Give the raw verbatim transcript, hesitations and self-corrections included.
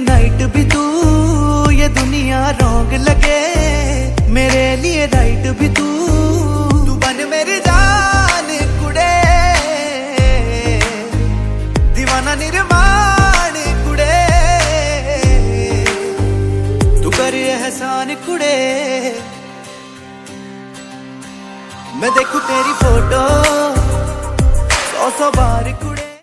Night भी तू, ये दुनिया रॉन्ग लगे, मेरे लिए राइट भी तू, तू बन मेरी जान कुड़े, दीवाना निर्माण कुड़े, तू कर एहसान कुड़े। मैं देखूं तेरी फोटो सौ सौ बार कुड़े।